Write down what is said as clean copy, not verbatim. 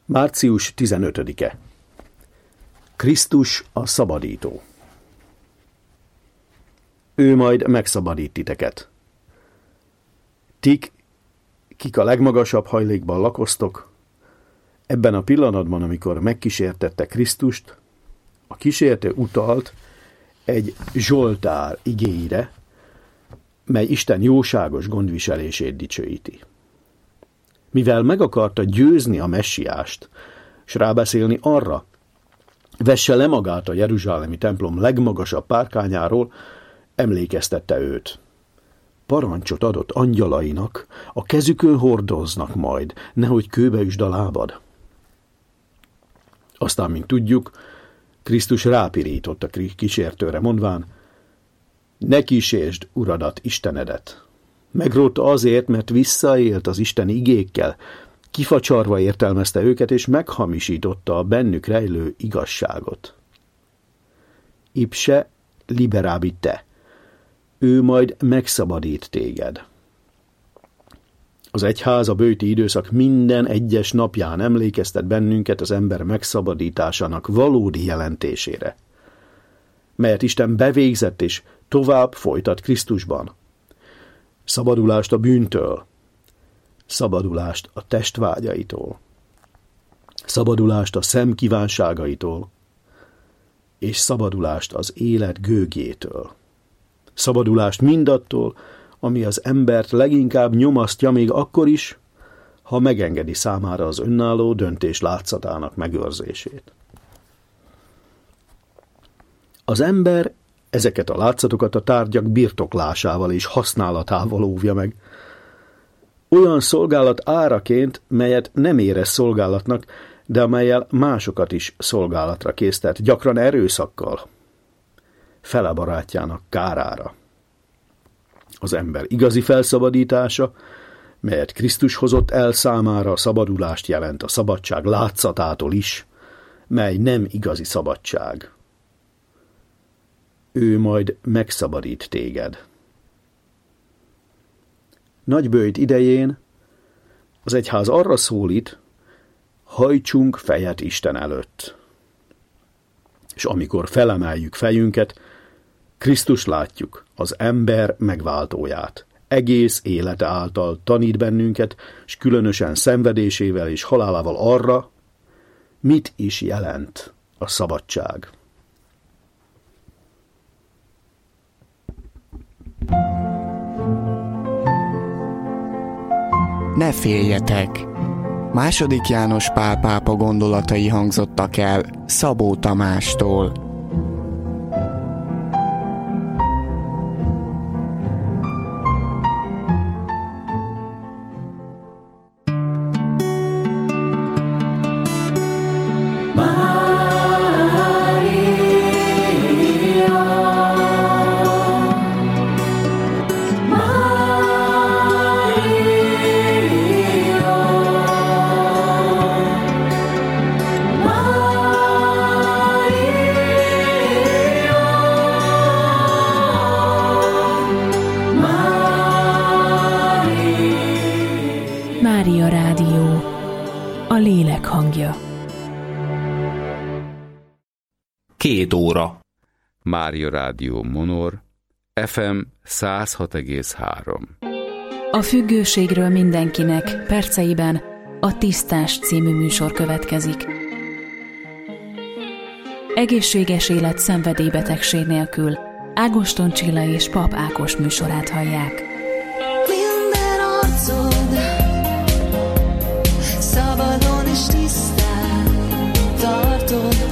Március 15-e. Krisztus a szabadító. Ő majd megszabadít titeket. Tik, kik a legmagasabb hajlékban lakoztok, ebben a pillanatban, amikor megkísértette Krisztust, a kísértő utalt egy Zsoltár igéire, mely Isten jóságos gondviselését dicsőíti. Mivel meg akarta győzni a messiást, s rábeszélni arra, vesse le magát a jeruzsálemi templom legmagasabb párkányáról, emlékeztette őt. Parancsot adott angyalainak, a kezükön hordoznak majd, nehogy kőbe üsd a lábad. Aztán, mint tudjuk, Krisztus rápirított a kísértőre, mondván, ne kísérsd Uradat, Istenedet. Megrótta azért, mert visszaélt az Isten igékkel, kifacsarva értelmezte őket, és meghamisította a bennük rejlő igazságot. Ipse liberábi te, ő majd megszabadít téged. Az egyház a böjti időszak minden egyes napján emlékeztet bennünket az ember megszabadításának valódi jelentésére, melyet Isten bevégzett és tovább folytat Krisztusban. Szabadulást a bűntől, szabadulást a testvágyaitól, szabadulást a szem kívánságaitól, és szabadulást az élet gőgjétől. Szabadulást mindattól, ami az embert leginkább nyomasztja még akkor is, ha megengedi számára az önálló döntés látszatának megőrzését. Az ember ezeket a látszatokat a tárgyak birtoklásával és használatával óvja meg. Olyan szolgálat áraként, melyet nem érez szolgálatnak, de amellyel másokat is szolgálatra késztet, gyakran erőszakkal, fele barátjának kárára. Az ember igazi felszabadítása, melyet Krisztus hozott el számára, a szabadulást jelent a szabadság látszatától is, mely nem igazi szabadság. Ő majd megszabadít téged. Nagyböjt idején az egyház arra szólít, hajtsunk fejet Isten előtt. És amikor felemeljük fejünket, Krisztus látjuk, az ember megváltóját. Egész élete által tanít bennünket, és különösen szenvedésével és halálával arra, mit is jelent a szabadság. Ne féljetek! II. János Pál pápa gondolatai hangzottak el Szabó Tamástól. Mária Rádió, a lélek hangja. 2 óra. Mária Rádió Monor, FM 106,3. A függőségről mindenkinek perceiben a Tisztás című műsor következik. Egészséges élet szenvedélybetegség nélkül. Ágoston Csilla és Pap Ákos műsorát hallják. Minden arcod szabadon és tisztán tartod.